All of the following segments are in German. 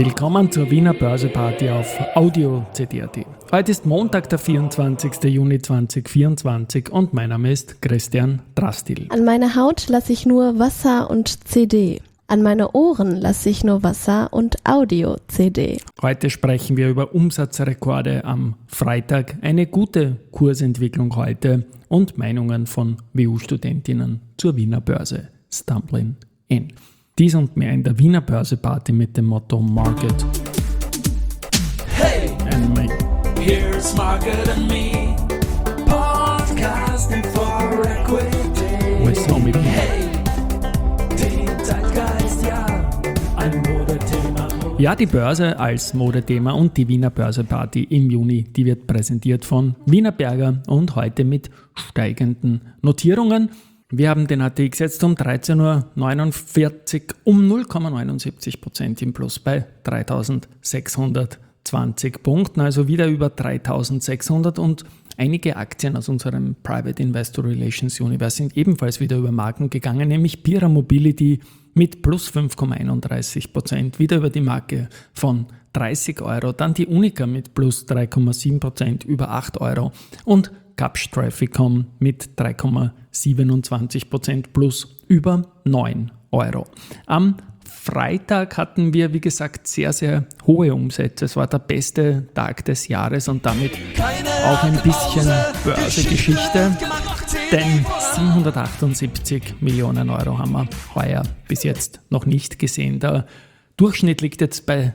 Willkommen zur Wiener Börseparty auf Audio CD.at. Heute ist Montag, der 24. Juni 2024 und mein Name ist Christian Drastil. An meine Haut lasse ich nur Wasser und CD. An meine Ohren lasse ich nur Wasser und Audio-CD. Heute sprechen wir über Umsatzrekorde am Freitag, eine gute Kursentwicklung heute und Meinungen von WU-Studentinnen zur Wiener Börse. Stumbling in. Dies und mehr in der Wiener Börseparty mit dem Motto Market. Hey, and me. here's Market and Me, podcasting for equity. With Tommy. Hey, den Zeitgeist, ja, ein Modethema. Ja, die Börse als Modethema und die Wiener Börseparty im Juni, die wird präsentiert von Wienerberger und heute mit steigenden Notierungen. Wir haben den ATX jetzt um 13.49 Uhr um 0,79% im Plus bei 3.620 Punkten, also wieder über 3.600 und einige Aktien aus unserem Private Investor Relations Universe sind ebenfalls wieder über Marken gegangen, nämlich Pira Mobility mit plus 5,31%, wieder über die Marke von 30 Euro, dann die Unica mit plus 3,7% über 8 Euro und Kapsch Trafficom mit 3,27% plus über 9 Euro. Am Freitag hatten wir, wie gesagt, sehr, sehr hohe Umsätze. Es war der beste Tag des Jahres und damit auch ein bisschen Börsegeschichte, denn 778 Millionen Euro haben wir heuer bis jetzt noch nicht gesehen. Der Durchschnitt liegt jetzt bei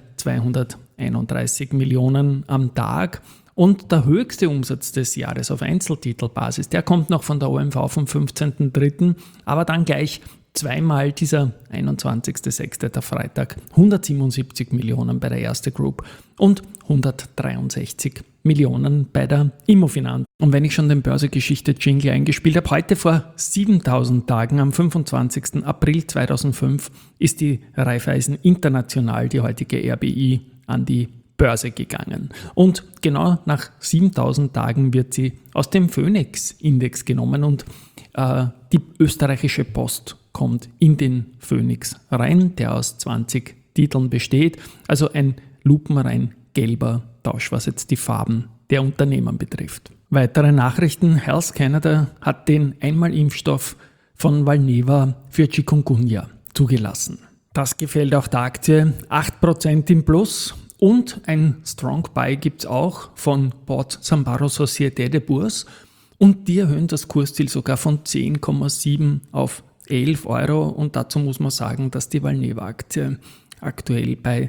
231 Millionen am Tag. Und der höchste Umsatz des Jahres auf Einzeltitelbasis, der kommt noch von der OMV vom 15.03., aber dann gleich zweimal dieser 21.06., der Freitag, 177 Millionen bei der Erste Group und 163 Millionen bei der Immofinanz. Und wenn ich schon den Börsegeschichte-Jingle eingespielt habe, heute vor 7000 Tagen, am 25. April 2005, ist die Raiffeisen International, die heutige RBI, an die Börse gegangen. Und genau nach 7000 Tagen wird sie aus dem Phoenix-Index genommen und die österreichische Post kommt in den Phoenix rein, der aus 20 Titeln besteht. Also ein lupenrein gelber Tausch, was jetzt die Farben der Unternehmen betrifft. Weitere Nachrichten. Health Canada hat den Einmalimpfstoff von Valneva für Chikungunya zugelassen. Das gefällt auch der Aktie. 8% im Plus. Und ein Strong Buy gibt es auch von Port Sambaro Société de Bourse und die erhöhen das Kursziel sogar von 10,7 auf 11 Euro und dazu muss man sagen, dass die Valneva-Aktie aktuell bei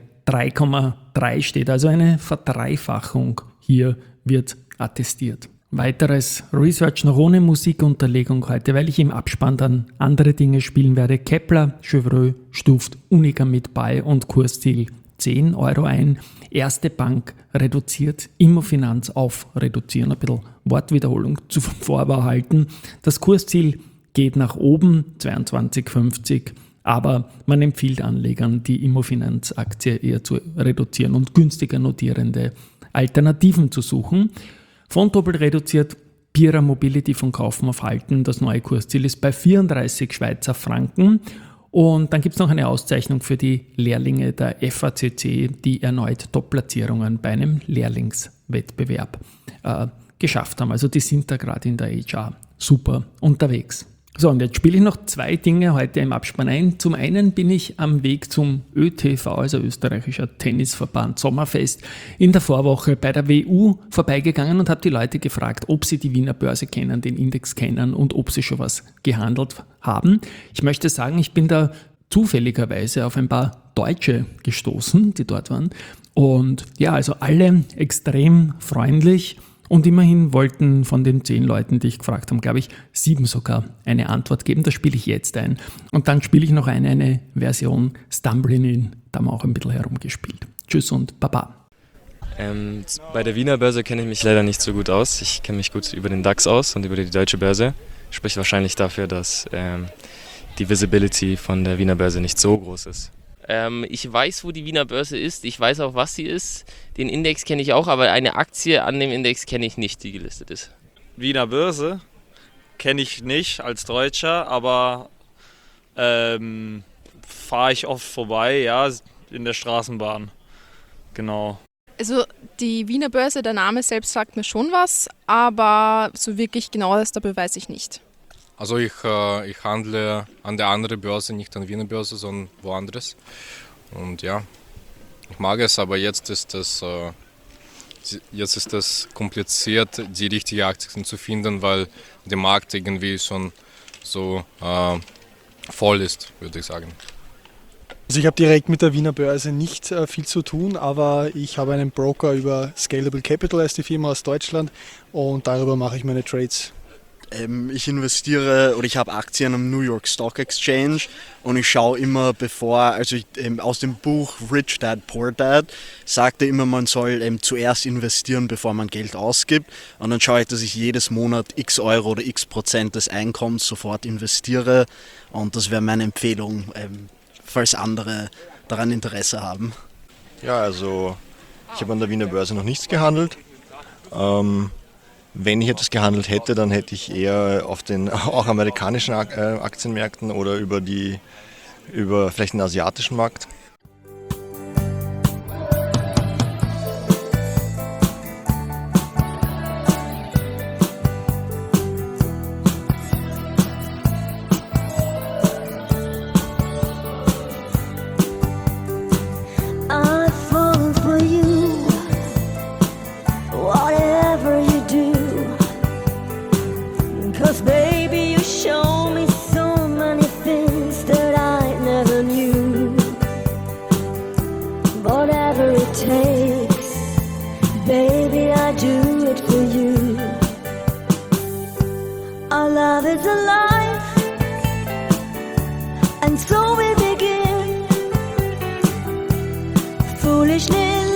3,3 steht, also eine Verdreifachung hier wird attestiert. Weiteres Research noch ohne Musikunterlegung heute, weil ich im Abspann dann andere Dinge spielen werde. Kepler, Chevreux stuft Unica mit Buy und Kursziel 10 Euro ein. Erste Bank reduziert, Immofinanz auf reduzieren, ein bisschen Wortwiederholung zuvor halten. Das Kursziel geht nach oben, 22,50, aber man empfiehlt Anlegern, die Immofinanz-Aktie eher zu reduzieren und günstiger notierende Alternativen zu suchen. Vontobel reduziert, Pira Mobility von Kaufen auf Halten. Das neue Kursziel ist bei 34 Schweizer Franken. Und dann gibt es noch eine Auszeichnung für die Lehrlinge der FACC, die erneut Top-Platzierungen bei einem Lehrlingswettbewerb geschafft haben. Also die sind da gerade in der HR super unterwegs. So, und jetzt spiele ich noch zwei Dinge heute im Abspann ein. Zum einen bin ich am Weg zum ÖTV, also Österreichischer Tennisverband Sommerfest, in der Vorwoche bei der WU vorbeigegangen und habe die Leute gefragt, ob sie die Wiener Börse kennen, den Index kennen und ob sie schon was gehandelt haben. Ich möchte sagen, ich bin da zufälligerweise auf ein paar Deutsche gestoßen, die dort waren. Und ja, also alle extrem freundlich. Und immerhin wollten von den 10 Leuten, die ich gefragt habe, glaube ich, 7 sogar eine Antwort geben. Das spiele ich jetzt ein. Und dann spiele ich noch eine Version Stumbling In. Da haben wir auch ein bisschen herumgespielt. Tschüss und Baba. Bei der Wiener Börse kenne ich mich leider nicht so gut aus. Ich kenne mich gut über den DAX aus und über die Deutsche Börse. Spricht wahrscheinlich dafür, dass die Visibility von der Wiener Börse nicht so groß ist. Ich weiß, wo die Wiener Börse ist. Ich weiß auch, was sie ist. Den Index kenne ich auch, aber eine Aktie an dem Index kenne ich nicht, die gelistet ist. Wiener Börse kenne ich nicht als Deutscher, aber fahre ich oft vorbei, ja, in der Straßenbahn. Genau. Also die Wiener Börse, der Name selbst sagt mir schon was, aber so wirklich genaues darüber weiß ich nicht. Also ich handle an der anderen Börse, nicht an Wiener Börse, sondern woanders. Und ja, ich mag es, aber jetzt ist es kompliziert, die richtigen Aktien zu finden, weil der Markt irgendwie schon so voll ist, würde ich sagen. Also ich habe direkt mit der Wiener Börse nicht viel zu tun, aber ich habe einen Broker über Scalable Capital, heißt die Firma aus Deutschland, und darüber mache ich meine Trades. Ich investiere oder ich habe Aktien am New York Stock Exchange und ich schaue immer aus dem Buch Rich Dad Poor Dad sagte immer, man soll zuerst investieren, bevor man Geld ausgibt, und dann schaue ich, dass ich jedes Monat x Euro oder x Prozent des Einkommens sofort investiere, und das wäre meine Empfehlung, falls andere daran Interesse haben. Ja, also ich habe an der Wiener Börse noch nichts gehandelt. Wenn ich etwas gehandelt hätte, dann hätte ich eher auf den auch amerikanischen Aktienmärkten oder über vielleicht den asiatischen Markt. Baby, I do it for you. Our love is alive, and so we begin. Foolishly